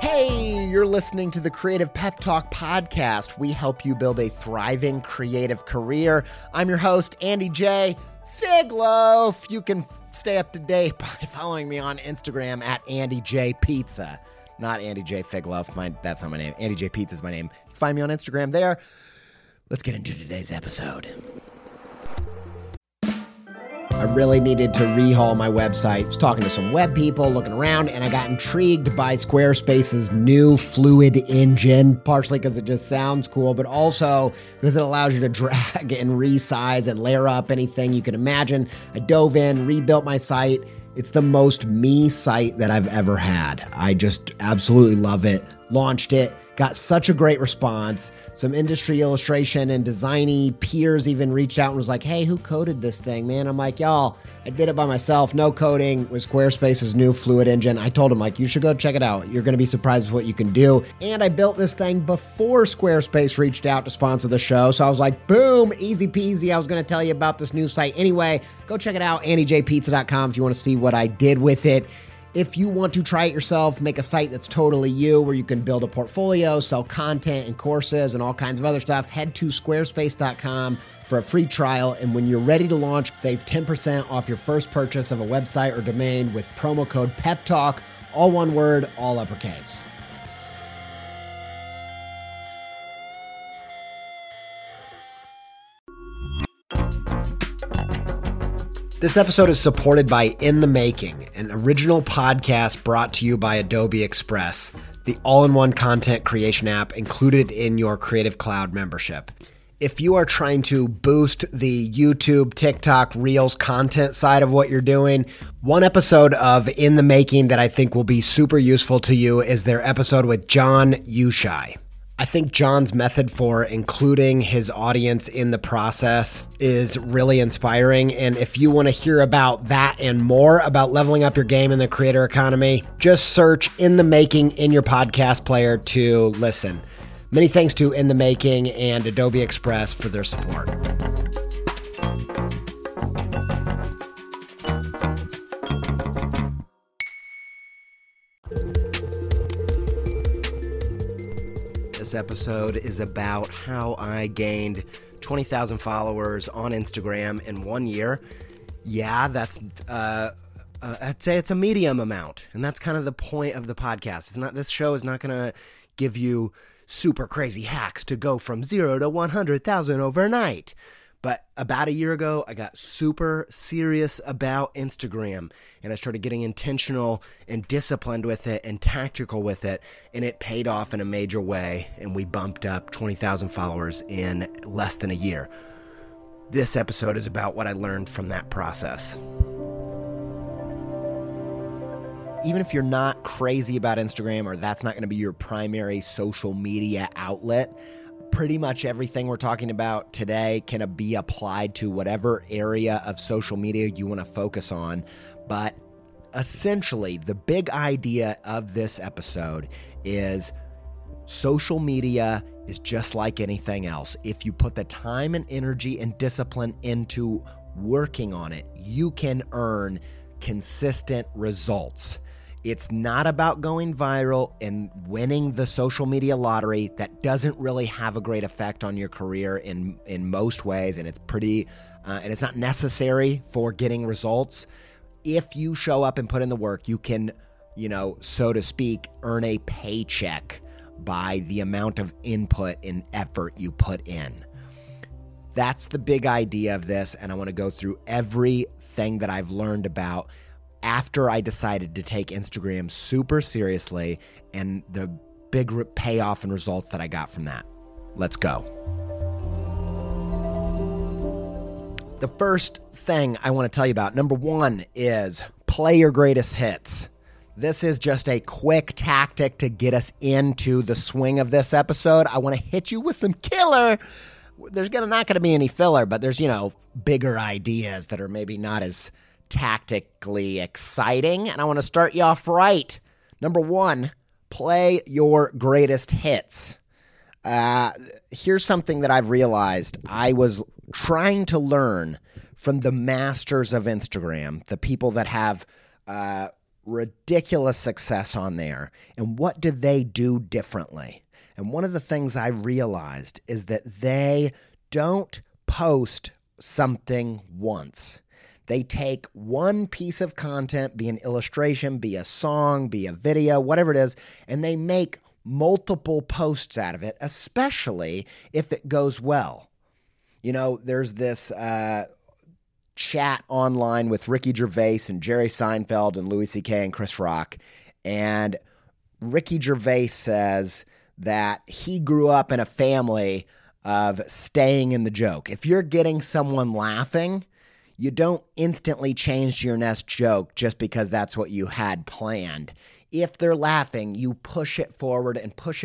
Hey, you're listening to the Creative Pep Talk podcast. We help you build a thriving creative career. I'm your host, Andy J. Figloaf. You can stay up to date by following me on Instagram at Andy J Pizza. Not Andy J Figloaf. That's not my name. Andy J Pizza is my name. You can find me on Instagram there. Let's get into today's episode. I really needed to rehaul my website. I was talking to some web people, looking around, and I got intrigued by Squarespace's new Fluid engine, partially because it just sounds cool, but also because it allows you to drag and resize and layer up anything you can imagine. I dove in, rebuilt my site. It's the most me site that I've ever had. I just absolutely love it. Launched it. Got such a great response. Some industry illustration and designy peers even reached out and was like, hey, who coded this thing, man? I'm like, y'all, I did it by myself. No coding. With Squarespace's new Fluid engine. I told them, like, you should go check it out. You're going to be surprised with what you can do. And I built this thing before Squarespace reached out to sponsor the show. So I was like, boom, easy peasy. I was going to tell you about this new site anyway. Go check it out, andyjpizza.com, if you want to see what I did with it. If you want to try it yourself, make a site that's totally you, where you can build a portfolio, sell content and courses and all kinds of other stuff, head to squarespace.com for a free trial. And when you're ready to launch, save 10% off your first purchase of a website or domain with promo code PEPTALK, all one word, all uppercase. This episode is supported by In the Making, an original podcast brought to you by Adobe Express, the all-in-one content creation app included in your Creative Cloud membership. If you are trying to boost the YouTube, TikTok, Reels content side of what you're doing, one episode of In the Making that I think will be super useful to you is their episode with John Ushai. I think John's method for including his audience in the process is really inspiring. And if you want to hear about that and more about leveling up your game in the creator economy, just search In the Making in your podcast player to listen. Many thanks to In the Making and Adobe Express for their support. This episode is about how I gained 20,000 followers on Instagram in 1 year. Yeah, that's, I'd say it's a medium amount. And that's kind of the point of the podcast. This show is not going to give you super crazy hacks to go from 0 to 100,000 overnight. But about a year ago, I got super serious about Instagram, and I started getting intentional and disciplined with it and tactical with it, and it paid off in a major way, and we bumped up 20,000 followers in less than a year. This episode is about what I learned from that process. Even if you're not crazy about Instagram, or that's not going to be your primary social media outlet, pretty much everything we're talking about today can be applied to whatever area of social media you want to focus on. But essentially, the big idea of this episode is social media is just like anything else. If you put the time and energy and discipline into working on it, you can earn consistent results. It's not about going viral and winning the social media lottery. That doesn't really have a great effect on your career in most ways, and it's pretty, and it's not necessary for getting results. If you show up and put in the work, you can, so to speak, earn a paycheck by the amount of input and effort you put in. That's the big idea of this, and I want to go through everything that I've learned about after I decided to take Instagram super seriously and the big payoff and results that I got from that. Let's go. The first thing I want to tell you about, number one, is play your greatest hits. This is just a quick tactic to get us into the swing of this episode. I want to hit you with some killer. There's not going to be any filler, but there's, bigger ideas that are maybe not as tactically exciting, and I want to start you off right. Number one, play your greatest hits. Here's something that I've realized. I was trying to learn from the masters of Instagram, the people that have ridiculous success on there. And what did they do differently? And one of the things I realized is that they don't post something once. They take one piece of content, be an illustration, be a song, be a video, whatever it is, and they make multiple posts out of it, especially if it goes well. You know, there's this chat online with Ricky Gervais and Jerry Seinfeld and Louis C.K. and Chris Rock, and Ricky Gervais says that he grew up in a family of staying in the joke. If you're getting someone laughing, you don't instantly change to your next joke just because that's what you had planned. If they're laughing, you push it forward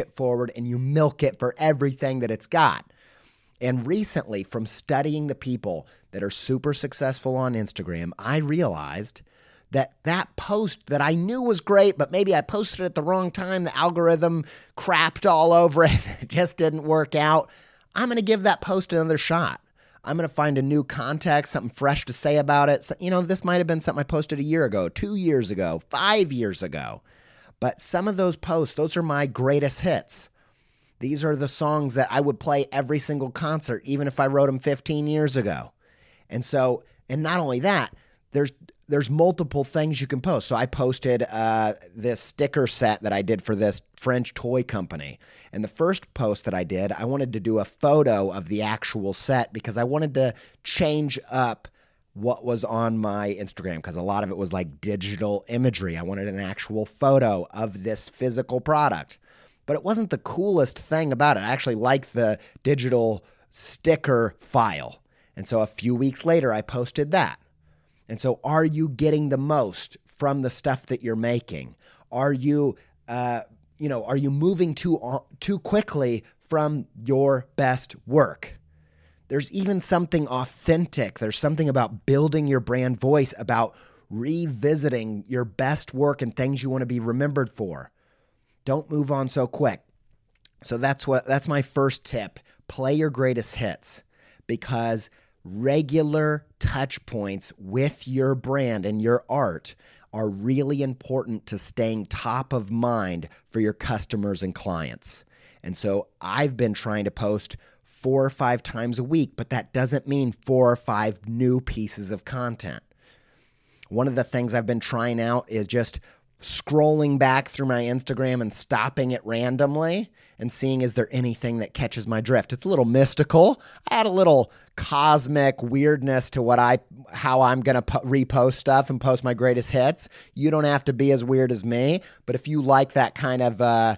and you milk it for everything that it's got. And recently, from studying the people that are super successful on Instagram, I realized that post that I knew was great, but maybe I posted it at the wrong time, the algorithm crapped all over it, it just didn't work out. I'm going to give that post another shot. I'm going to find a new context, something fresh to say about it. So, you know, this might have been something I posted a year ago, 2 years ago, 5 years ago. But some of those posts, those are my greatest hits. These are the songs that I would play every single concert, even if I wrote them 15 years ago. And so, and not only that, there's multiple things you can post. So I posted this sticker set that I did for this French toy company. And the first post that I did, I wanted to do a photo of the actual set because I wanted to change up what was on my Instagram because a lot of it was like digital imagery. I wanted an actual photo of this physical product. But it wasn't the coolest thing about it. I actually liked the digital sticker file. And so a few weeks later, I posted that. And so are you getting the most from the stuff that you're making? Are you, are you moving too quickly from your best work? There's even something authentic. There's something about building your brand voice, about revisiting your best work and things you want to be remembered for. Don't move on so quick. So that's my first tip. Play your greatest hits because regular touch points with your brand and your art are really important to staying top of mind for your customers and clients. And so I've been trying to post 4 or 5 times a week, but that doesn't mean 4 or 5 new pieces of content. One of the things I've been trying out is just scrolling back through my Instagram and stopping it randomly and seeing is there anything that catches my drift. It's a little mystical. I had a little cosmic weirdness to how I'm going to repost stuff and post my greatest hits. You don't have to be as weird as me, but if you like that kind of,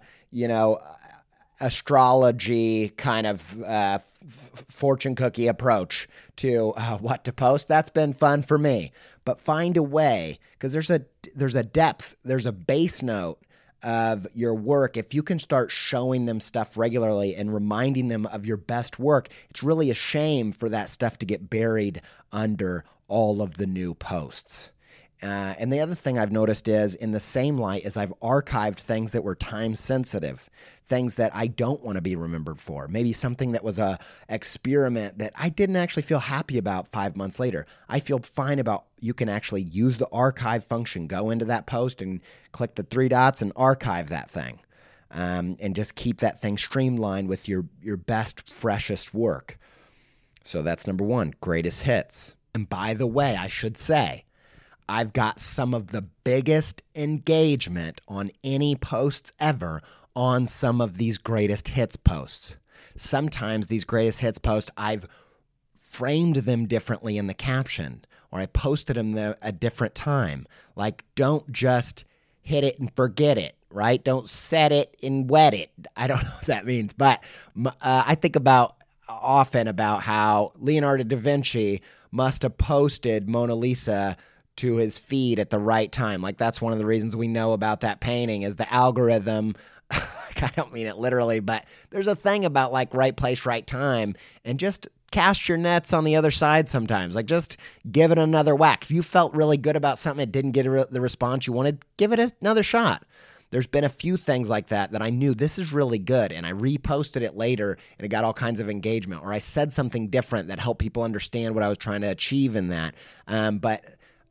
astrology kind of fortune cookie approach to what to post, that's been fun for me. But find a way, because there's a depth, there's a base note of your work. If you can start showing them stuff regularly and reminding them of your best work, it's really a shame for that stuff to get buried under all of the new posts. And the other thing I've noticed is in the same light as I've archived things that were time sensitive, things that I don't want to be remembered for, maybe something that was a experiment that I didn't actually feel happy about 5 months later. I feel fine about you can actually use the archive function, go into that post and click the 3 dots and archive that thing. And just keep that thing streamlined with your best, freshest work. So that's number 1, greatest hits. And by the way, I should say, I've got some of the biggest engagement on any posts ever on some of these greatest hits posts. Sometimes these greatest hits posts, I've framed them differently in the caption, or I posted them there a different time. Like, don't just hit it and forget it, right? Don't set it and wet it. I don't know what that means, but I think often about how Leonardo da Vinci must have posted Mona Lisa to his feed at the right time. Like, that's one of the reasons we know about that painting is the algorithm. I don't mean it literally, but there's a thing about like right place, right time, and just cast your nets on the other side sometimes. Like, just give it another whack. If you felt really good about something, it didn't get the response you wanted, give it another shot. There's been a few things like that I knew this is really good, and I reposted it later, and it got all kinds of engagement, or I said something different that helped people understand what I was trying to achieve in that. But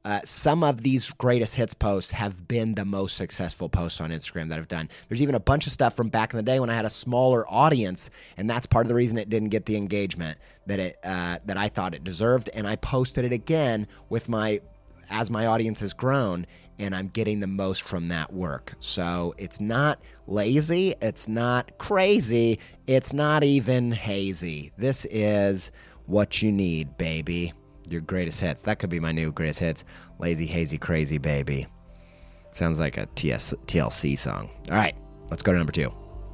some of these greatest hits posts have been the most successful posts on Instagram that I've done. There's even a bunch of stuff from back in the day when I had a smaller audience, and that's part of the reason it didn't get the engagement that I thought it deserved. And I posted it again as my audience has grown, and I'm getting the most from that work. So it's not lazy, it's not crazy, it's not even hazy. This is what you need, baby. Your greatest hits. That could be my new greatest hits. Lazy, hazy, crazy, baby. Sounds like a TLC song. All right, let's go to number 2.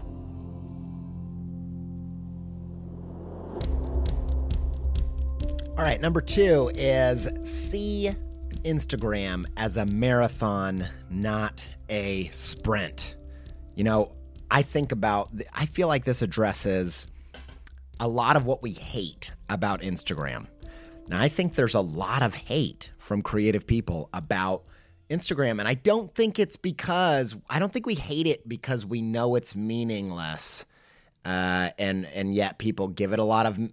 All right, number 2 is see Instagram as a marathon, not a sprint. I feel like this addresses a lot of what we hate about Instagram. Now, I think there's a lot of hate from creative people about Instagram, and I don't think we hate it because we know it's meaningless, and yet people give it a lot of,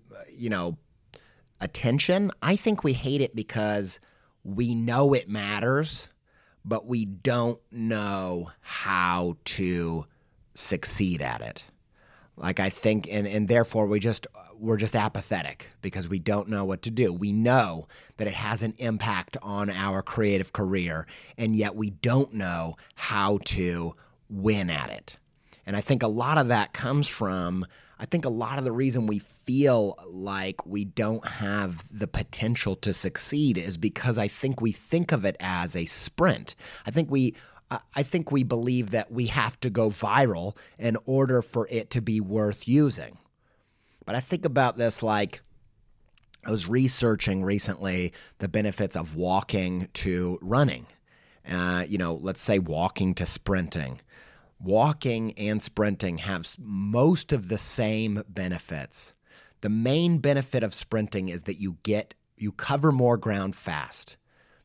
attention. I think we hate it because we know it matters, but we don't know how to succeed at it. Like, I think, and therefore we're just apathetic because we don't know what to do. We know that it has an impact on our creative career, and yet we don't know how to win at it. And I think a lot of that comes from, a lot of the reason we feel like we don't have the potential to succeed is because I think we think of it as a sprint. I think we believe that we have to go viral in order for it to be worth using. But I think about this like I was researching recently the benefits of walking to running. Let's say walking to sprinting. Walking and sprinting have most of the same benefits. The main benefit of sprinting is that you cover more ground fast.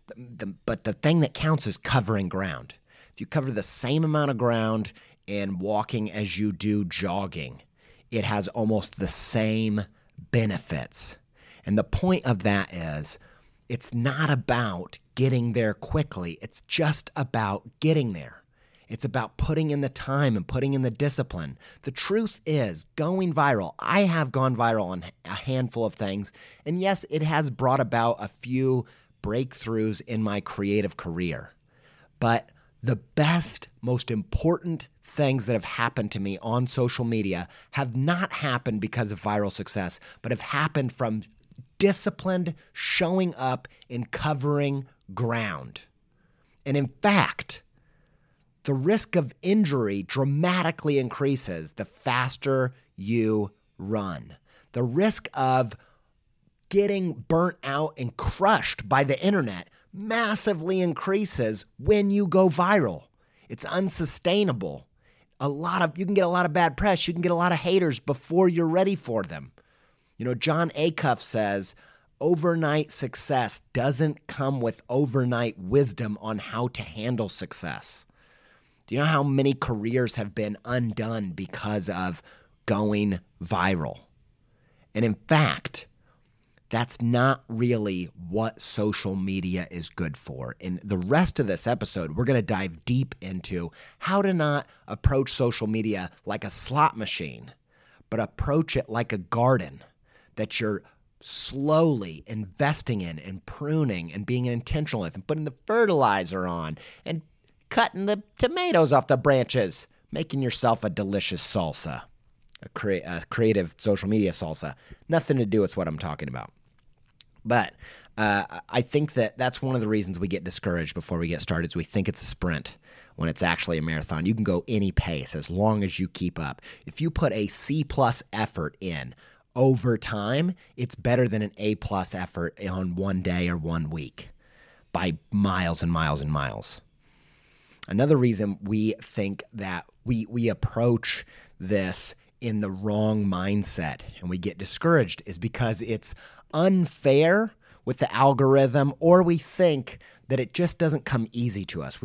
But the thing that counts is covering ground. If you cover the same amount of ground in walking as you do jogging, it has almost the same benefits. And the point of that is, it's not about getting there quickly. It's just about getting there. It's about putting in the time and putting in the discipline. The truth is, going viral, I have gone viral on a handful of things. And yes, it has brought about a few breakthroughs in my creative career. But the best, most important things that have happened to me on social media have not happened because of viral success, but have happened from disciplined showing up and covering ground. And in fact, the risk of injury dramatically increases the faster you run. The risk of getting burnt out and crushed by the internet massively increases when you go viral. It's unsustainable. You can get a lot of bad press. You can get a lot of haters before you're ready for them. Jon Acuff says, overnight success doesn't come with overnight wisdom on how to handle success. Do you know how many careers have been undone because of going viral? And in fact, that's not really what social media is good for. In the rest of this episode, we're going to dive deep into how to not approach social media like a slot machine, but approach it like a garden that you're slowly investing in and pruning and being intentional with and putting the fertilizer on and cutting the tomatoes off the branches, making yourself a delicious salsa, a creative social media salsa. Nothing to do with what I'm talking about. But I think that's one of the reasons we get discouraged before we get started is we think it's a sprint when it's actually a marathon. You can go any pace as long as you keep up. If you put a C+ effort in over time, it's better than an A+ effort on one day or 1 week by miles and miles and miles. Another reason we think that we approach this in the wrong mindset and we get discouraged is because it's unfair with the algorithm, or we think that it just doesn't come easy to us. We're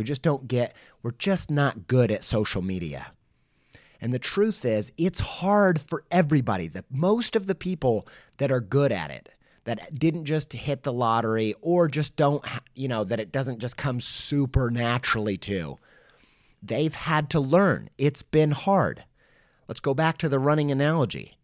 just not good at social media. And the truth is, it's hard for everybody. Most of the people that are good at it, that didn't just hit the lottery or just don't, that it doesn't just come super naturally to. They've had to learn. It's been hard. Let's go back to the running analogy.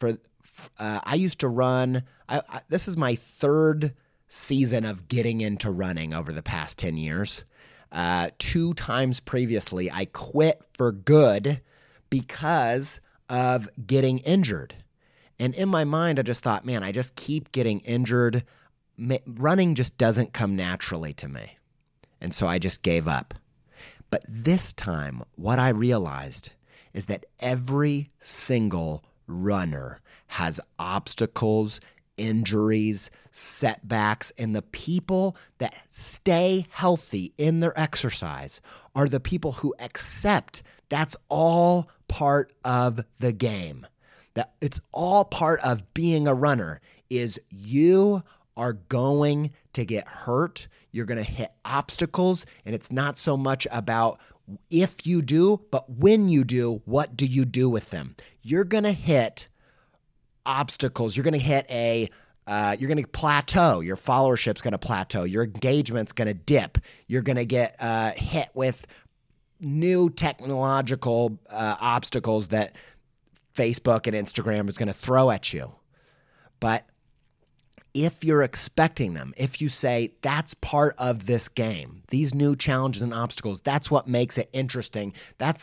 I used to run, this is my third season of getting into running over the past 10 years. 2 times previously, I quit for good because of getting injured. And in my mind, I just thought, man, I just keep getting injured. Running just doesn't come naturally to me. And so I just gave up. But this time, what I realized is that every single runner has obstacles, injuries, setbacks, and the people that stay healthy in their exercise are the people who accept that's all part of the game. That it's all part of being a runner is you are going to get hurt. You're going to hit obstacles, and it's not so much about if you do, but when you do, what do you do with them? You're going to hit obstacles. You're going to hit you're going to plateau. Your followership's going to plateau. Your engagement's going to dip. You're going to get hit with new technological obstacles that Facebook and Instagram is going to throw at you. But if you're expecting them, if you say that's part of this game, these new challenges and obstacles, that's what makes it interesting. That's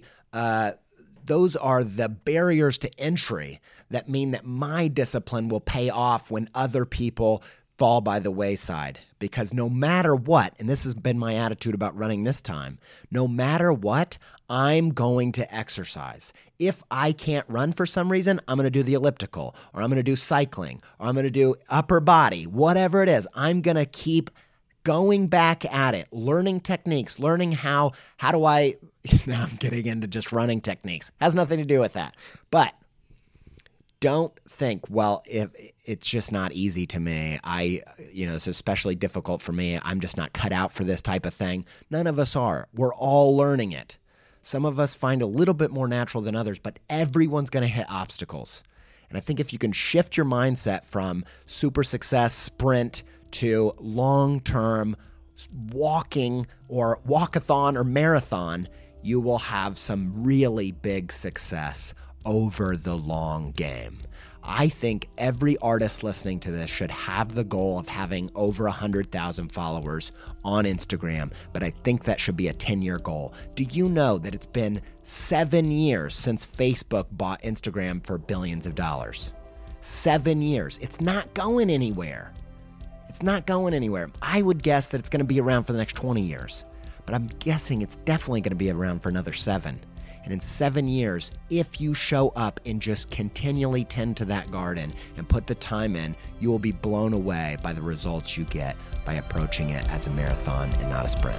those are the barriers to entry that mean that my discipline will pay off when other people fall by the wayside. Because no matter what, and this has been my attitude about running this time, no matter what, I'm going to exercise. If I can't run for some reason, I'm going to do the elliptical, or I'm going to do cycling, or I'm going to do upper body, whatever it is. I'm going to keep going back at it, learning techniques, learning how do I, now I'm getting into just running techniques. Has nothing to do with that. But don't think, well, if it's just not easy to me, it's especially difficult for me. I'm just not cut out for this type of thing. None of us are. We're all learning it. Some of us find a little bit more natural than others, but everyone's going to hit obstacles. And I think if you can shift your mindset from super success sprint to long-term walking or walkathon or marathon, you will have some really big success over the long game. I think every artist listening to this should have the goal of having over 100,000 followers on Instagram, but I think that should be a 10-year goal. Do you know that it's been 7 years since Facebook bought Instagram for billions of dollars? 7 years. It's not going anywhere. It's not going anywhere. I would guess that it's going to be around for the next 20 years, but I'm guessing it's definitely going to be around for another 7. And in 7 years, if you show up and just continually tend to that garden and put the time in, you will be blown away by the results you get by approaching it as a marathon and not a sprint.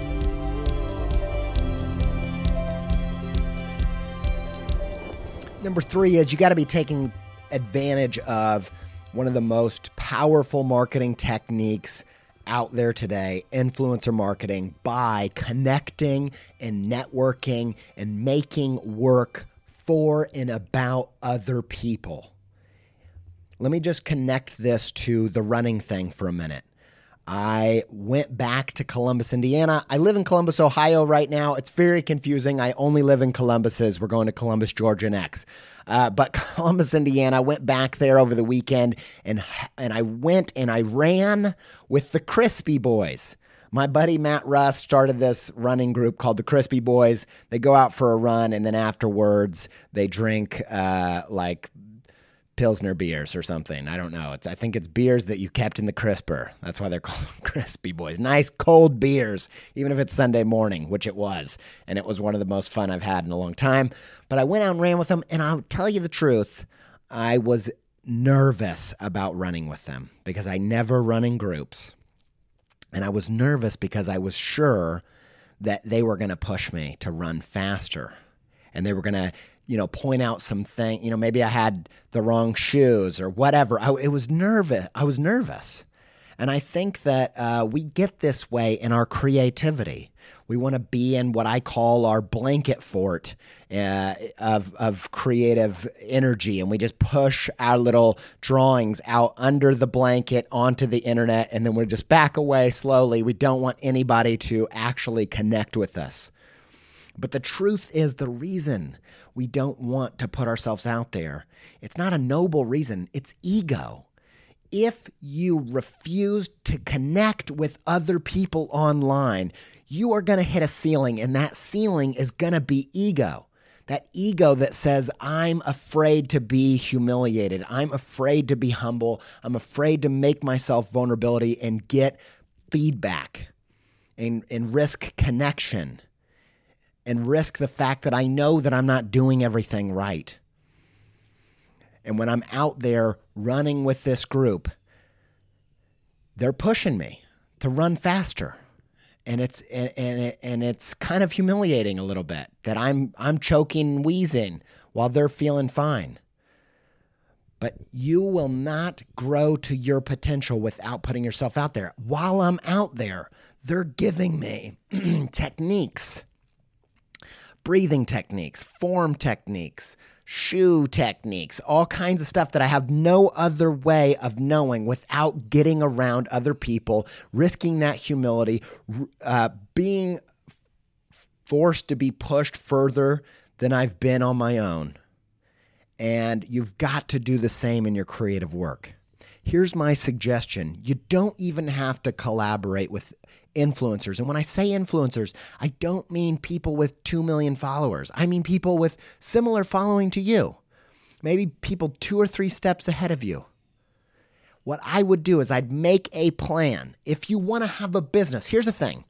Number 3 is you got to be taking advantage of one of the most powerful marketing techniques out there today, influencer marketing, by connecting and networking and making work for and about other people. Let me just connect this to the running thing for a minute. I went back to Columbus, Indiana. I live in Columbus, Ohio right now. It's very confusing. I only live in Columbus's. We're going to Columbus, Georgia next. But Columbus, Indiana, I went back there over the weekend, and I went and I ran with the Crispy Boys. My buddy Matt Russ started this running group called the Crispy Boys. They go out for a run, and then afterwards they drink like Pilsner beers or something. I don't know. I think it's beers that you kept in the crisper. That's why they're called Crispy Boys. Nice cold beers, even if it's Sunday morning, which it was. And it was one of the most fun I've had in a long time. But I went out and ran with them, and I'll tell you the truth, I was nervous about running with them because I never run in groups. And I was nervous because I was sure that they were going to push me to run faster. And they were going to point out something, maybe I had the wrong shoes or whatever. I was nervous. And I think that we get this way in our creativity. We want to be in what I call our blanket fort of creative energy. And we just push our little drawings out under the blanket onto the internet. And then we just back away slowly. We don't want anybody to actually connect with us. But the truth is, the reason we don't want to put ourselves out there, it's not a noble reason, it's ego. If you refuse to connect with other people online, you are going to hit a ceiling, and that ceiling is going to be ego. That ego that says, I'm afraid to be humiliated. I'm afraid to be humble. I'm afraid to make myself vulnerability and get feedback and risk connection and risk the fact that I know that I'm not doing everything right. And when I'm out there running with this group, they're pushing me to run faster. And it's kind of humiliating a little bit that I'm choking and wheezing while they're feeling fine. But you will not grow to your potential without putting yourself out there. While I'm out there, they're giving me techniques, breathing techniques, form techniques, shoe techniques, all kinds of stuff that I have no other way of knowing without getting around other people, risking that humility, being forced to be pushed further than I've been on my own. And you've got to do the same in your creative work. Here's my suggestion. You don't even have to collaborate with influencers. And when I say influencers, I don't mean people with 2 million followers. I mean people with similar following to you. Maybe people 2 or 3 steps ahead of you. What I would do is I'd make a plan. If you want to have a business, here's the thing.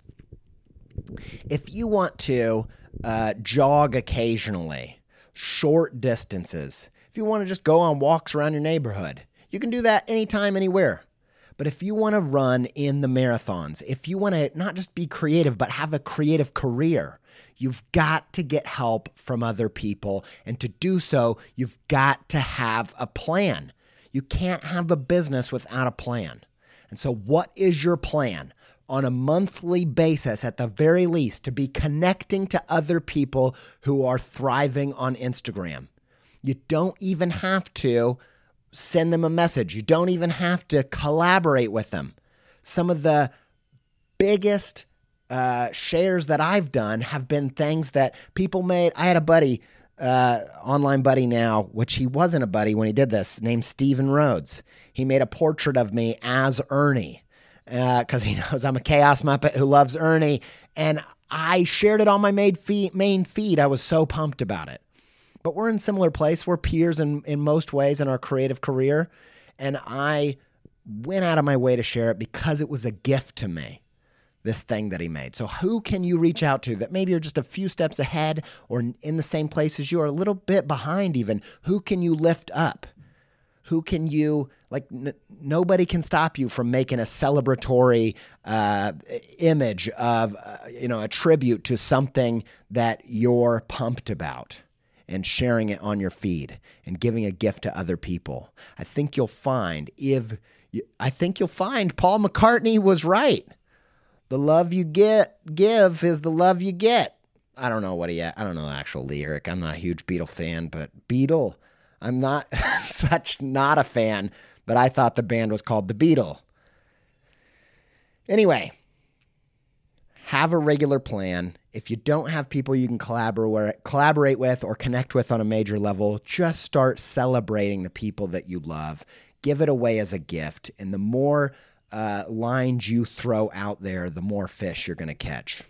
If you want to jog occasionally, short distances, if you want to just go on walks around your neighborhood, you can do that anytime, anywhere. But if you want to run in the marathons, if you want to not just be creative, but have a creative career, you've got to get help from other people. And to do so, you've got to have a plan. You can't have a business without a plan. And so what is your plan? On a monthly basis, at the very least, to be connecting to other people who are thriving on Instagram. You don't even have to send them a message. You don't even have to collaborate with them. Some of the biggest shares that I've done have been things that people made. I had a buddy, online buddy now, which he wasn't a buddy when he did this, named Steven Rhodes. He made a portrait of me as Ernie because he knows I'm a chaos muppet who loves Ernie. And I shared it on my main feed. I was so pumped about it. But we're in a similar place. We're peers in most ways in our creative career. And I went out of my way to share it because it was a gift to me, this thing that he made. So who can you reach out to that maybe you're just a few steps ahead or in the same place as you, or a little bit behind even? Who can you lift up? Who can you, nobody can stop you from making a celebratory image of, a tribute to something that you're pumped about, and sharing it on your feed and giving a gift to other people. I think you'll find Paul McCartney was right. The love you give is the love you get. I don't know I don't know the actual lyric. I'm not a huge Beatle fan, but Beatle, I'm not not a fan, but I thought the band was called The Beatle. Anyway, have a regular plan. If you don't have people you can collaborate with or connect with on a major level, just start celebrating the people that you love. Give it away as a gift. And the more lines you throw out there, the more fish you're going to catch.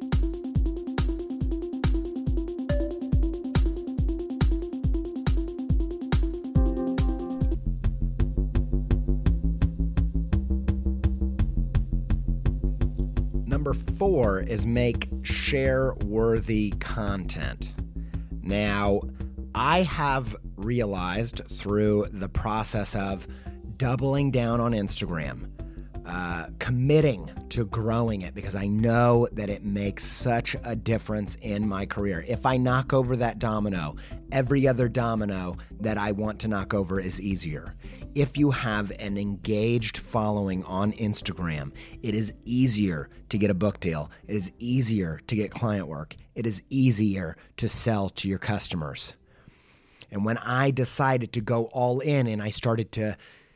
Number 4 is make share-worthy content. Now, I have realized through the process of doubling down on Instagram, committing to growing it because I know that it makes such a difference in my career. If I knock over that domino, every other domino that I want to knock over is easier. If you have an engaged following on Instagram, it is easier to get a book deal. It is easier to get client work. It is easier to sell to your customers. And when I decided to go all in and I started to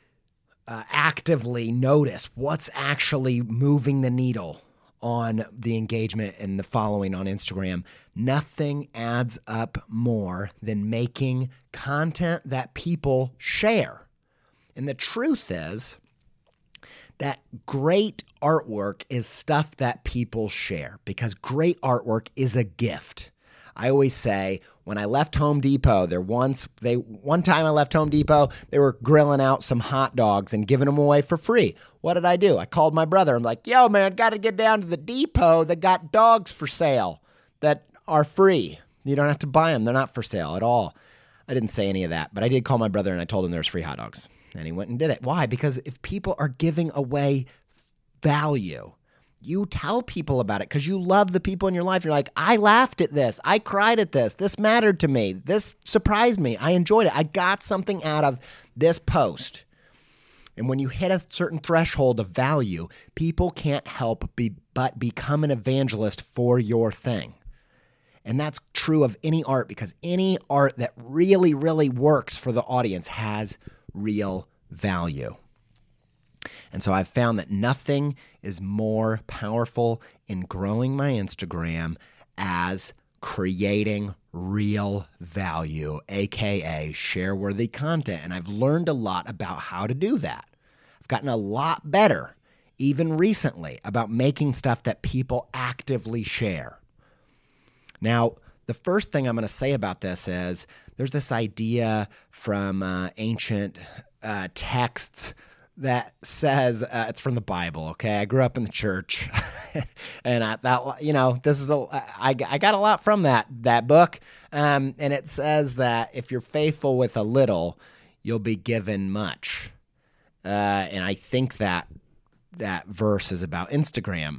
actively notice what's actually moving the needle on the engagement and the following on Instagram, nothing adds up more than making content that people share. And the truth is that great artwork is stuff that people share because great artwork is a gift. I always say when I left Home Depot, one time I left Home Depot, they were grilling out some hot dogs and giving them away for free. What did I do? I called my brother. I'm like, yo, man, got to get down to the depot that got dogs for sale that are free. You don't have to buy them. They're not for sale at all. I didn't say any of that, but I did call my brother and I told him there's free hot dogs. And he went and did it. Why? Because if people are giving away value, you tell people about it because you love the people in your life. You're like, I laughed at this. I cried at this. This mattered to me. This surprised me. I enjoyed it. I got something out of this post. And when you hit a certain threshold of value, people can't help but become an evangelist for your thing. And that's true of any art because any art that really, really works for the audience has real value. And so I've found that nothing is more powerful in growing my Instagram as creating real value, aka share-worthy content. And I've learned a lot about how to do that. I've gotten a lot better, even recently, about making stuff that people actively share. Now, the first thing I'm going to say about this is there's this idea from ancient texts that says it's from the Bible. Okay, I grew up in the church, and I got a lot from that book. And it says that if you're faithful with a little, you'll be given much. And I think that verse is about Instagram.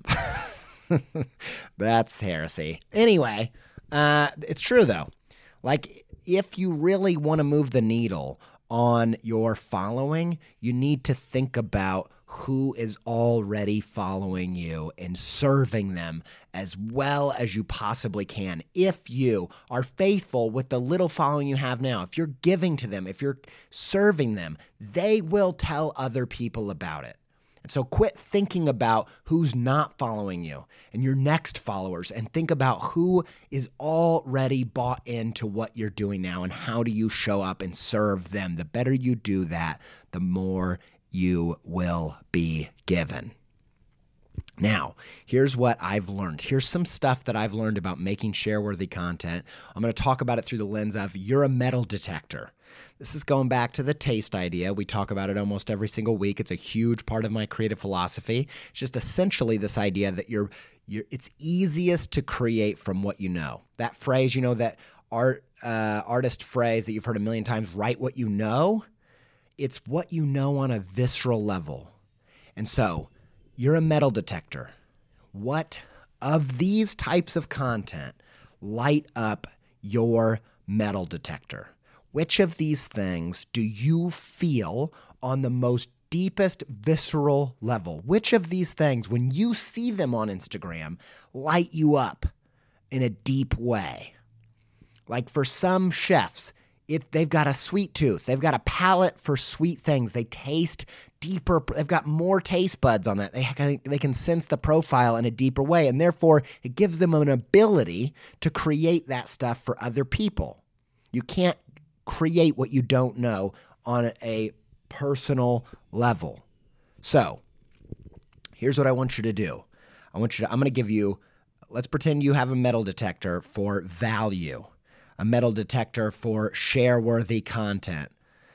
That's heresy. Anyway, it's true though. Like if you really want to move the needle on your following, you need to think about who is already following you and serving them as well as you possibly can. If you are faithful with the little following you have now, if you're giving to them, if you're serving them, they will tell other people about it. And so quit thinking about who's not following you and your next followers and think about who is already bought into what you're doing now and how do you show up and serve them. The better you do that, the more you will be given. Now, here's what I've learned. Here's some stuff that I've learned about making share-worthy content. I'm going to talk about it through the lens of you're a metal detector. This is going back to the taste idea. We talk about it almost every single week. It's a huge part of my creative philosophy. It's just essentially this idea that it's easiest to create from what you know. That phrase, that artist phrase that you've heard a million times, write what you know. It's what you know on a visceral level. And so you're a metal detector. What of these types of content light up your metal detector? Which of these things do you feel on the most deepest visceral level? Which of these things, when you see them on Instagram, light you up in a deep way? Like for some chefs, if they've got a sweet tooth, they've got a palate for sweet things. They taste deeper. They've got more taste buds on that. They can sense the profile in a deeper way, and therefore it gives them an ability to create that stuff for other people. You can't create what you don't know on a personal level. So here's what I want you to do. I'm going to give you, let's pretend you have a metal detector for value, a metal detector for share-worthy content.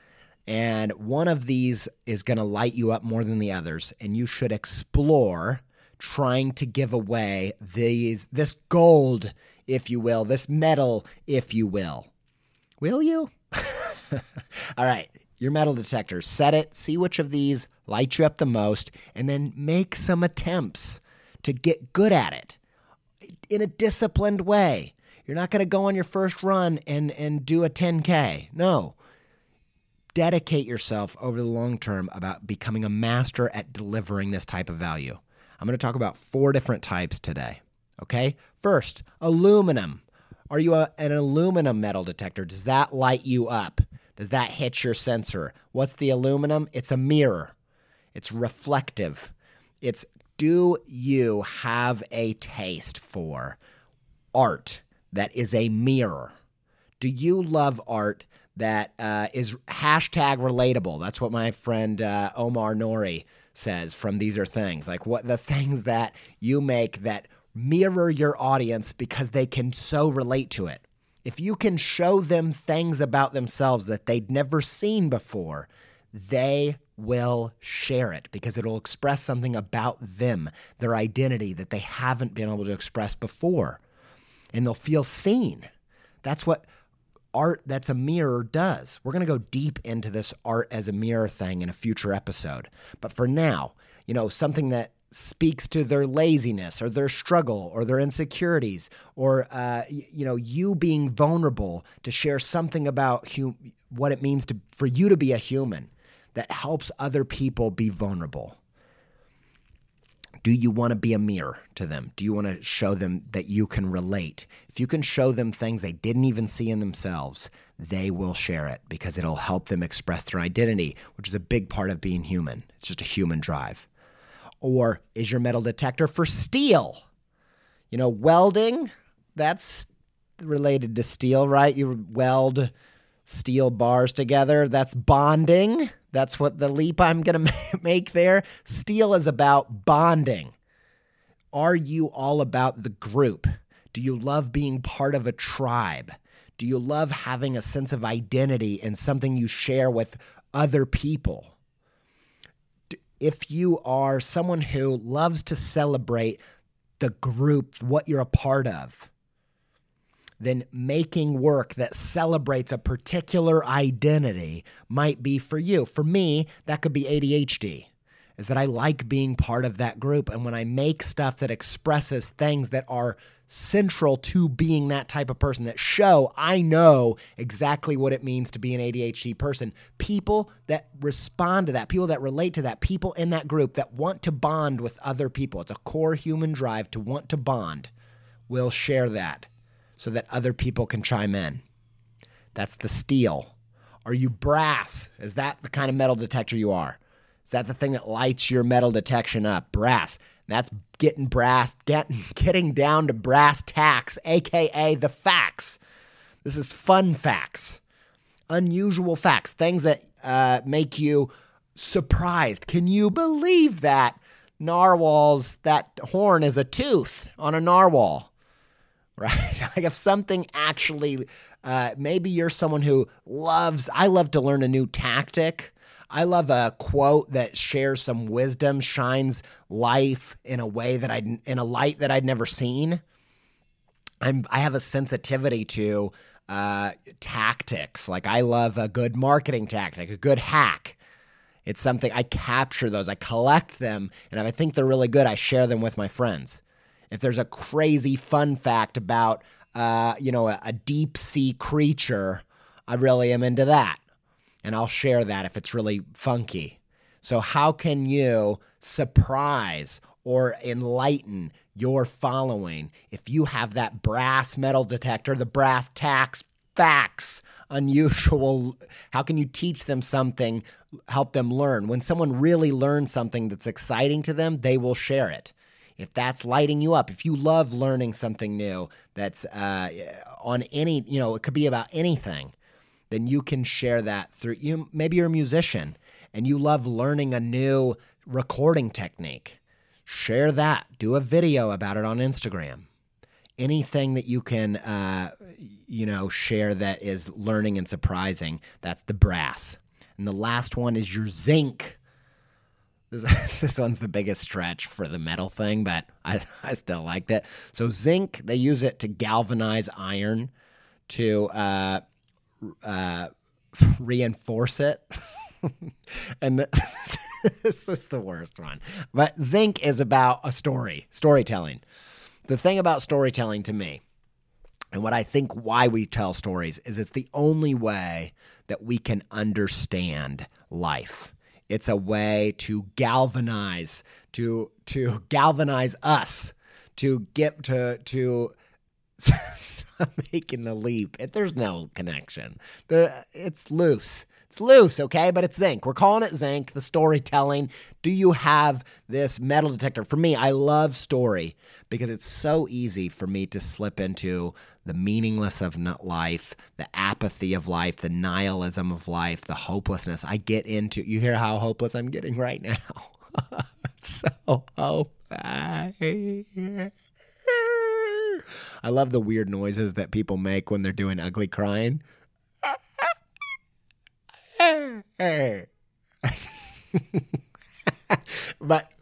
And one of these is going to light you up more than the others, and you should explore trying to give away this gold, if you will, this metal, if you will. Will you? All right, your metal detector, set it, see which of these lights you up the most, and then make some attempts to get good at it in a disciplined way. You're not going to go on your first run and do a 10K. No. Dedicate yourself over the long term about becoming a master at delivering this type of value. I'm going to talk about 4 different types today. Okay? First, aluminum. Are you an aluminum metal detector? Does that light you up? Does that hit your sensor? What's the aluminum? It's a mirror. It's reflective. Do you have a taste for art that is a mirror? Do you love art that is hashtag relatable? That's what my friend Omar Nori says from These Are Things. Like what the things that you make that mirror your audience because they can so relate to it. If you can show them things about themselves that they'd never seen before, they will share it because it'll express something about them, their identity that they haven't been able to express before. And they'll feel seen. That's what art that's a mirror does. We're going to go deep into this art as a mirror thing in a future episode. But for now, something that speaks to their laziness or their struggle or their insecurities or, you being vulnerable to share something about what it means for you to be a human that helps other people be vulnerable. Do you want to be a mirror to them? Do you want to show them that you can relate? If you can show them things they didn't even see in themselves, they will share it because it'll help them express their identity, which is a big part of being human. It's just a human drive. Or is your metal detector for steel? Welding, that's related to steel, right? You weld steel bars together. That's bonding. That's what the leap I'm going to make there. Steel is about bonding. Are you all about the group? Do you love being part of a tribe? Do you love having a sense of identity and something you share with other people? If you are someone who loves to celebrate the group, what you're a part of, then making work that celebrates a particular identity might be for you. For me, that could be ADHD, is that I like being part of that group. And when I make stuff that expresses things that are central to being that type of person, that show I know exactly what it means to be an ADHD person, people that respond to that, people that relate to that, people in that group that want to bond with other people, it's a core human drive to want to bond, will share that so that other people can chime in. That's the steel. Are you brass? Is that the kind of metal detector you are? Is that the thing that lights your metal detection up? Brass. That's getting down to brass tacks, aka the facts. This is fun facts, unusual facts, things that make you surprised. Can you believe that that horn is a tooth on a narwhal? Right? Like if something actually, maybe you're someone who I love to learn a new tactic. I love a quote that shares some wisdom, shines life in a way in a light that I'd never seen. I have a sensitivity to tactics. Like I love a good marketing tactic, a good hack. It's something I capture those, I collect them, and if I think they're really good, I share them with my friends. If there's a crazy fun fact about, a deep sea creature, I really am into that. And I'll share that if it's really funky. So how can you surprise or enlighten your following if you have that brass metal detector, the brass tacks, facts, unusual? How can you teach them something, help them learn? When someone really learns something that's exciting to them, they will share it. If that's lighting you up, if you love learning something new that's on any, it could be about anything, then you can share that through you. Maybe you're a musician and you love learning a new recording technique. Share that. Do a video about it on Instagram. Anything that you can, share that is learning and surprising, that's the brass. And the last one is your zinc. This one's the biggest stretch for the metal thing, but I still liked it. So zinc, they use it to galvanize iron to reinforce it. And This is the worst one. But Zinc is about a storytelling. The thing about storytelling to me, and what I think why we tell stories, is it's the only way that we can understand life. It's a way to galvanize, to galvanize us, to get to making the leap. There's no connection. It's loose. It's loose, okay? But it's Zinc. We're calling it Zinc, the storytelling. Do you have this metal detector? For me, I love story because it's so easy for me to slip into the meaningless of life, the apathy of life, the nihilism of life, the hopelessness. I get into, you hear how hopeless I'm getting right now? So hopeless. I love the weird noises that people make when they're doing ugly crying. But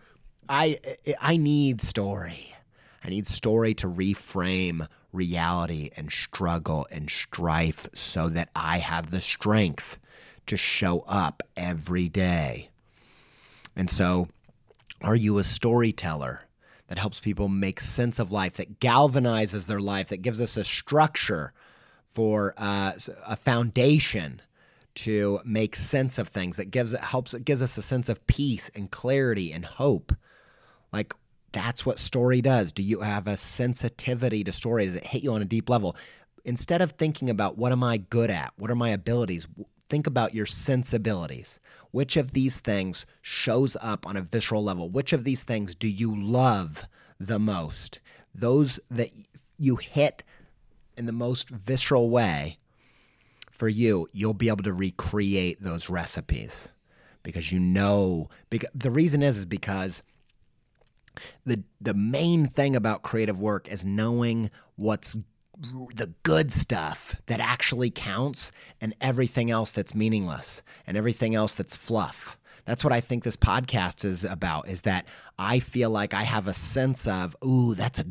I need story. I need story to reframe reality and struggle and strife so that I have the strength to show up every day. And so, are you a storyteller that helps people make sense of life, that galvanizes their life, that gives us a structure for a foundation to make sense of things, that gives us a sense of peace and clarity and hope? Like, that's what story does. Do you have a sensitivity to story? Does it hit you on a deep level? Instead of thinking about what am I good at, what are my abilities, think about your sensibilities. Which of these things shows up on a visceral level? Which of these things do you love the most? Those that you hit in the most visceral way, for you, you'll be able to recreate those recipes because you know. The reason is because the main thing about creative work is knowing what's the good stuff that actually counts and everything else that's meaningless and everything else that's fluff. That's what I think this podcast is about, is that I feel like I have a sense of, ooh, that's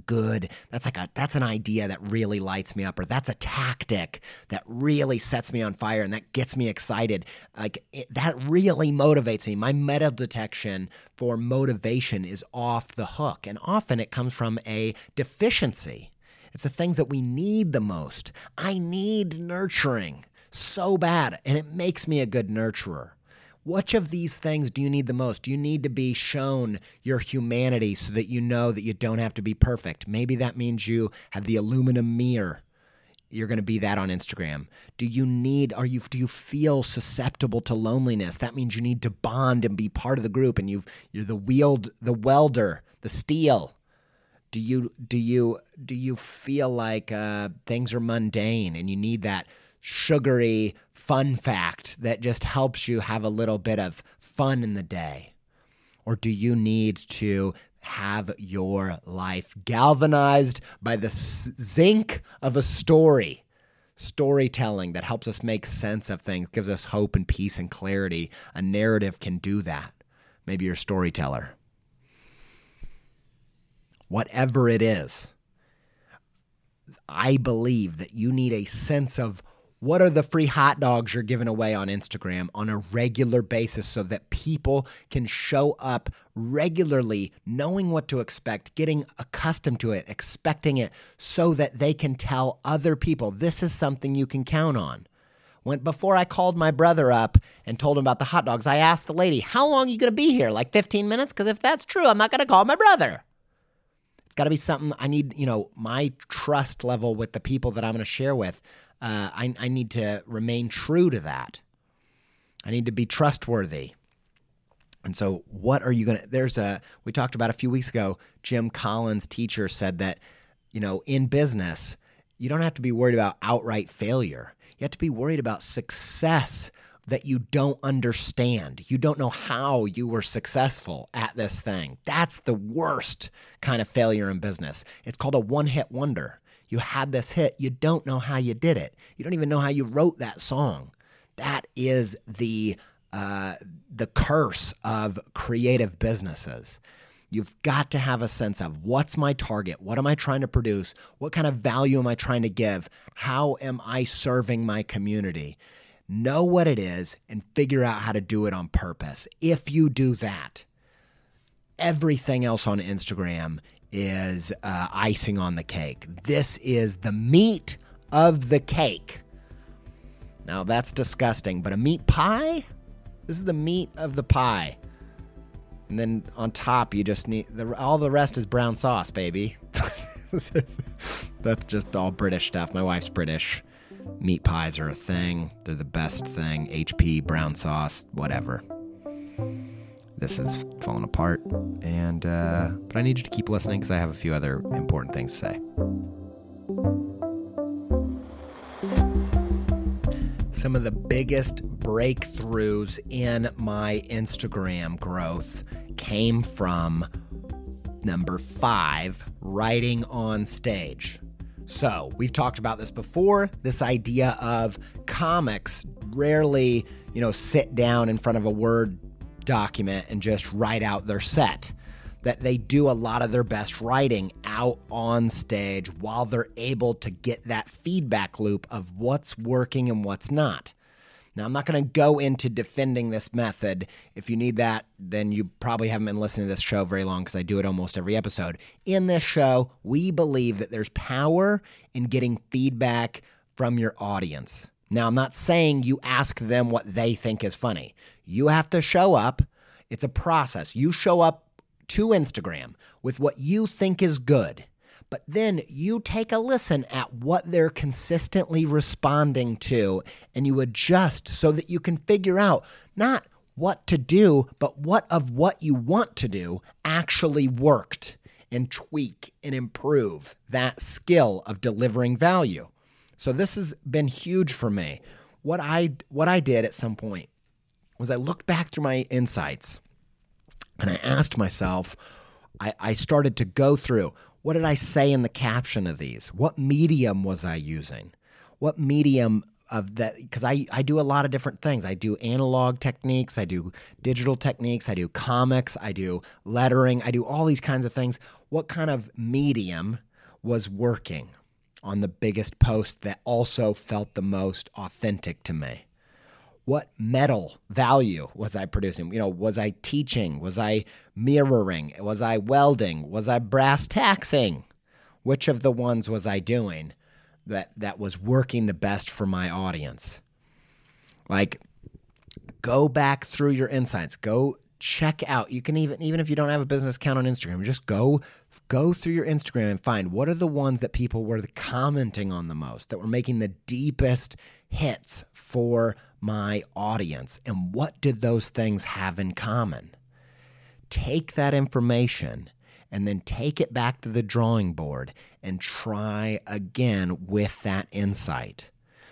an idea that really lights me up, or that's a tactic that really sets me on fire and that gets me excited. That really motivates me. My metal detection for motivation is off the hook, and often it comes from a deficiency. It's the things that we need the most. I need nurturing so bad, and it makes me a good nurturer. Which of these things do you need the most? Do you need to be shown your humanity so that you know that you don't have to be perfect? Maybe that means you have the aluminum mirror. You're going to be that on Instagram. Do you feel susceptible to loneliness? That means you need to bond and be part of the group, and you're the welder, the steel. Do you feel like things are mundane and you need that sugary fun fact that just helps you have a little bit of fun in the day? Or do you need to have your life galvanized by the zinc of a storytelling that helps us make sense of things, gives us hope and peace and clarity? A narrative can do that. Maybe you're a storyteller. Whatever it is, I believe that you need a sense of what are the free hot dogs you're giving away on Instagram on a regular basis so that people can show up regularly, knowing what to expect, getting accustomed to it, expecting it, so that they can tell other people this is something you can count on. Before I called my brother up and told him about the hot dogs, I asked the lady, how long are you going to be here? Like 15 minutes? Because if that's true, I'm not going to call my brother. It's got to be something I need, my trust level with the people that I'm going to share with. I need to remain true to that. I need to be trustworthy. And so what are you going to, we talked about a few weeks ago, Jim Collins' teacher said that, in business, you don't have to be worried about outright failure. You have to be worried about success that you don't understand. You don't know how you were successful at this thing. That's the worst kind of failure in business. It's called a one-hit wonder. You had this hit. You don't know how you did it. You don't even know how you wrote that song. That is the curse of creative businesses. You've got to have a sense of what's my target? What am I trying to produce? What kind of value am I trying to give? How am I serving my community? know what it is, and figure out how to do it on purpose. If you do that, everything else on Instagram is icing on the cake. This is the meat of the cake. Now, that's disgusting, but a meat pie? This is the meat of the pie. And then on top, you just need all the rest is brown sauce, baby. That's just all British stuff. My wife's British. Meat pies are a thing. They're the best thing. HP, brown sauce, whatever. This is falling apart. And but I need you to keep listening because I have a few other important things to say. Some of the biggest breakthroughs in my Instagram growth came from number 5, writing on stage. So we've talked about this before, this idea of comics rarely, sit down in front of a Word document and just write out their set. That they do a lot of their best writing out on stage while they're able to get that feedback loop of what's working and what's not. Now, I'm not going to go into defending this method. If you need that, then you probably haven't been listening to this show very long because I do it almost every episode. In this show, we believe that there's power in getting feedback from your audience. Now, I'm not saying you ask them what they think is funny. You have to show up. It's a process. You show up to Instagram with what you think is good, but then you take a listen at what they're consistently responding to and you adjust so that you can figure out not what to do, but what you want to do actually worked, and tweak and improve that skill of delivering value. So this has been huge for me. What I did at some point was I looked back through my insights and I asked myself, I started to go through, what did I say in the caption of these? What medium was I using? What medium of that? Because I do a lot of different things. I do analog techniques. I do digital techniques. I do comics. I do lettering. I do all these kinds of things. What kind of medium was working on the biggest post that also felt the most authentic to me? What metal value was I producing? Was I teaching? Was I mirroring? Was I welding? Was I brass taxing? Which of the ones was I doing that was working the best for my audience? Like, go back through your insights. Go check out. You can even if you don't have a business account on Instagram, just go through your Instagram and find what are the ones that people were commenting on the most, that were making the deepest hits for my audience, and what did those things have in common? Take that information and then take it back to the drawing board and try again with that insight.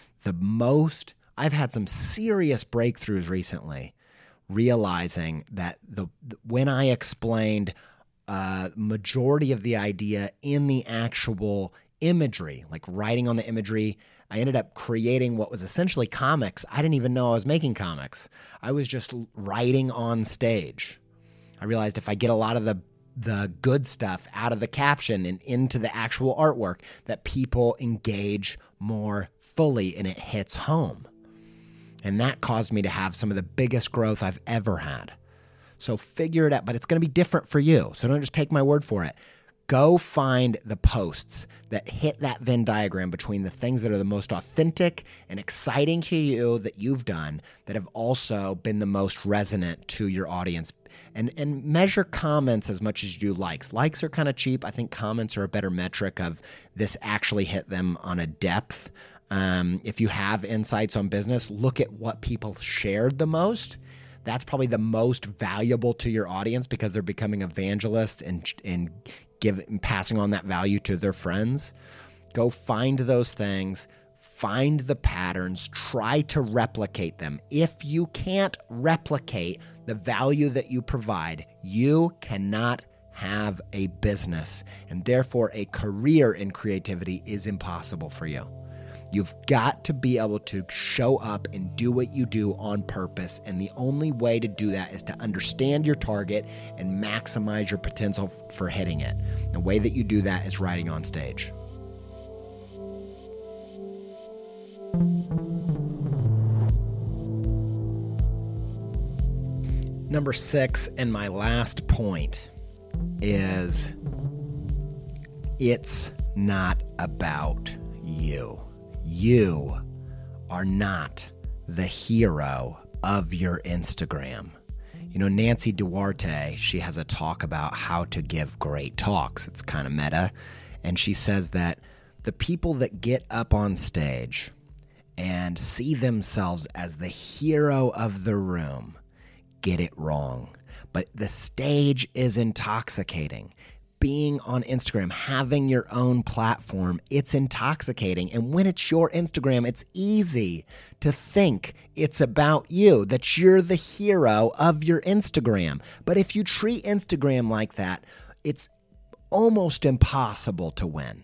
I've had some serious breakthroughs recently, realizing that when I explained majority of the idea in the actual imagery, like writing on the imagery, I ended up creating what was essentially comics. I didn't even know I was making comics. I was just writing on stage. I realized if I get a lot of the good stuff out of the caption and into the actual artwork, that people engage more fully and it hits home. And that caused me to have some of the biggest growth I've ever had. So figure it out, but it's going to be different for you. So don't just take my word for it. Go find the posts that hit that Venn diagram between the things that are the most authentic and exciting to you that you've done, that have also been the most resonant to your audience. And measure comments as much as you do likes. Likes are kind of cheap. I think comments are a better metric of this actually hit them on a depth. If you have insights on business, look at what people shared the most. That's probably the most valuable to your audience because they're becoming evangelists and passing on that value to their friends. Go find those things, find the patterns, try to replicate them. If you can't replicate the value that you provide, you cannot have a business, and therefore a career in creativity is impossible for you. You've got to be able to show up and do what you do on purpose, and the only way to do that is to understand your target and maximize your potential for hitting it. The way that you do that is writing on stage. Number 6, and my last point, is it's not about you. You are not the hero of your Instagram. You know, Nancy Duarte, she has a talk about how to give great talks. It's kind of meta. And she says that the people that get up on stage and see themselves as the hero of the room get it wrong. But the stage is intoxicating. Being on Instagram, having your own platform, it's intoxicating. And when it's your Instagram, it's easy to think it's about you, that you're the hero of your Instagram. But if you treat Instagram like that, it's almost impossible to win.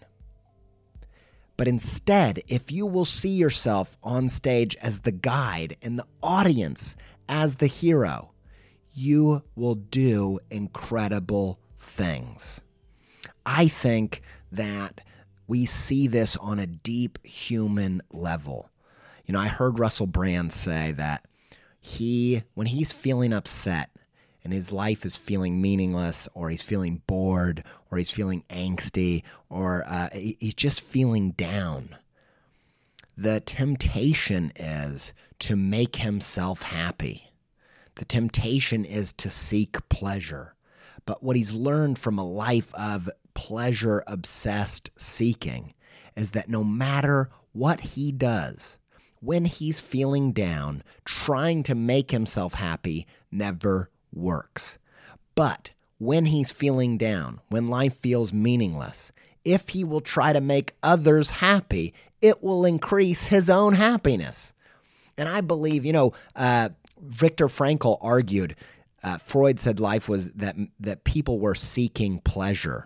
But instead, if you will see yourself on stage as the guide and the audience as the hero, you will do incredible things. I think that we see this on a deep human level. You know, I heard Russell Brand say that when he's feeling upset and his life is feeling meaningless, or he's feeling bored, or he's feeling angsty, or he's just feeling down, the temptation is to make himself happy. The temptation is to seek pleasure. But what he's learned from a life of pleasure-obsessed seeking is that no matter what he does, when he's feeling down, trying to make himself happy never works. But when he's feeling down, when life feels meaningless, if he will try to make others happy, it will increase his own happiness. And I believe, Viktor Frankl argued, Freud said life was that people were seeking pleasure.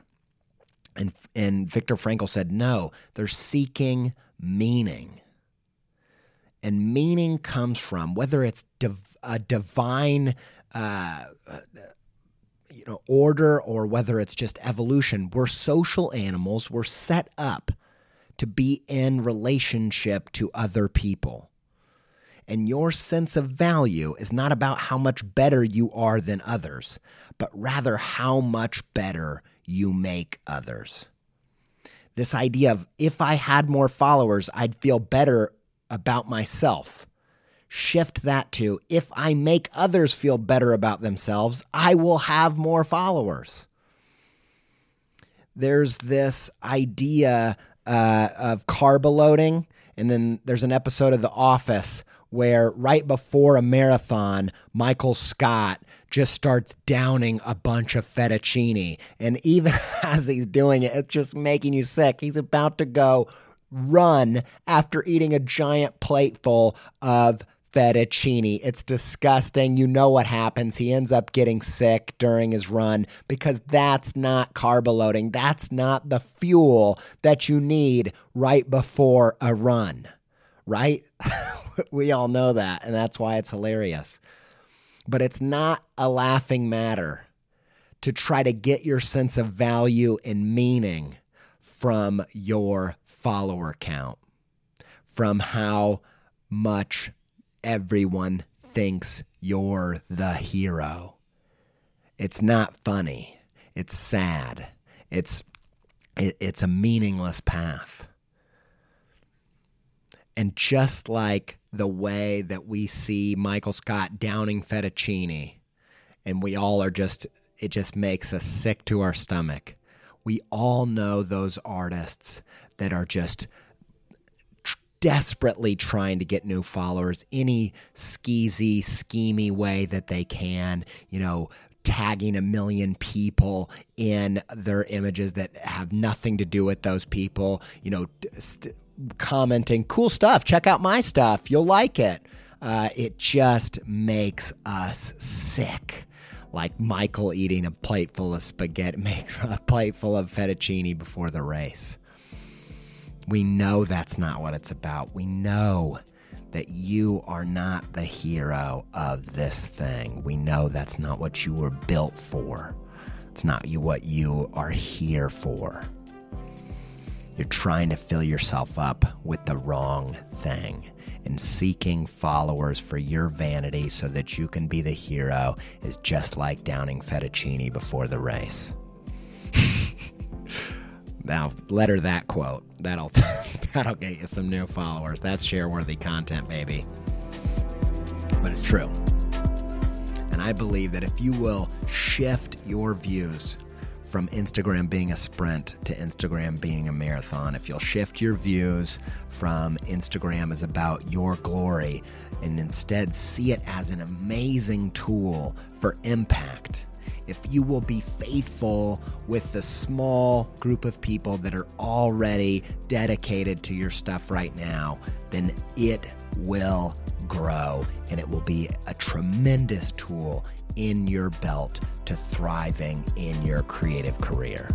And Viktor Frankl said, no, they're seeking meaning. And meaning comes from, whether it's a divine order or whether it's just evolution, we're social animals. We're set up to be in relationship to other people. And your sense of value is not about how much better you are than others, but rather how much better you make others. This idea of, if I had more followers, I'd feel better about myself. Shift that to, if I make others feel better about themselves, I will have more followers. There's this idea of carb loading, and then there's an episode of The Office where right before a marathon, Michael Scott just starts downing a bunch of fettuccine. And even as he's doing it, it's just making you sick. He's about to go run after eating a giant plateful of fettuccine. It's disgusting. You know what happens. He ends up getting sick during his run because that's not carb loading. That's not the fuel that you need right before a run, right? We all know that, and that's why it's hilarious. But it's not a laughing matter to try to get your sense of value and meaning from your follower count, from how much everyone thinks you're the hero. It's not funny. It's sad. It's a meaningless path. And just like the way that we see Michael Scott downing fettuccine, and we all are it just makes us sick to our stomach. We all know those artists that are just desperately trying to get new followers, any skeezy, schemy way that they can, tagging 1 million people in their images that have nothing to do with those people, commenting, cool stuff, check out my stuff, you'll like it. It just makes us sick. Like Michael eating a plate full of spaghetti, makes a plate full of fettuccine before the race. We know that's not what it's about. We know that you are not the hero of this thing. We know that's not what you were built for. It's not what you are here for. You're trying to fill yourself up with the wrong thing. And seeking followers for your vanity so that you can be the hero is just like downing fettuccine before the race. Now, letter that quote. That'll get you some new followers. That's share-worthy content, baby. But it's true. And I believe that if you will shift your views from Instagram being a sprint to Instagram being a marathon, if you'll shift your views from Instagram as about your glory and instead see it as an amazing tool for impact, if you will be faithful with the small group of people that are already dedicated to your stuff right now, then it will grow and it will be a tremendous tool in your belt to thriving in your creative career.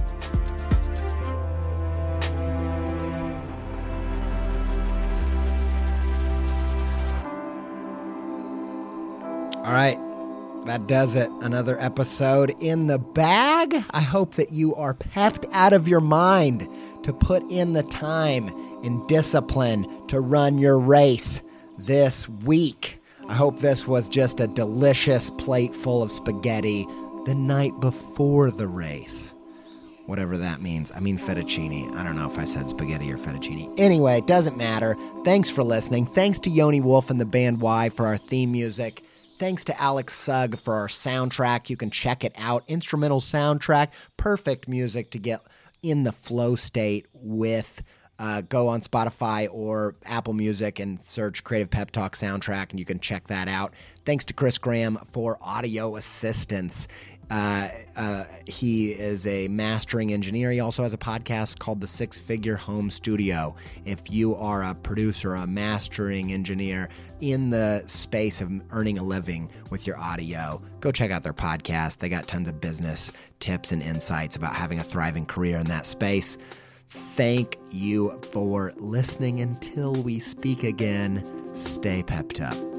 All right. That does it. Another episode in the bag. I hope that you are pepped out of your mind to put in the time and discipline to run your race this week. I hope this was just a delicious plate full of spaghetti the night before the race. Whatever that means. I mean fettuccine. I don't know if I said spaghetti or fettuccine. Anyway, it doesn't matter. Thanks for listening. Thanks to Yoni Wolf and the band Y for our theme music. Thanks to Alex Sugg for our soundtrack. You can check it out. Instrumental soundtrack. Perfect music to get in the flow state with. Go on Spotify or Apple Music and search Creative Pep Talk soundtrack, and you can check that out. Thanks to Chris Graham for audio assistance. He is a mastering engineer. He also has a podcast called The Six Figure Home Studio. If you are a producer, a mastering engineer in the space of earning a living with your audio, go check out their podcast. They got tons of business tips and insights about having a thriving career in that space. Thank you for listening. Until we speak again, stay pepped up.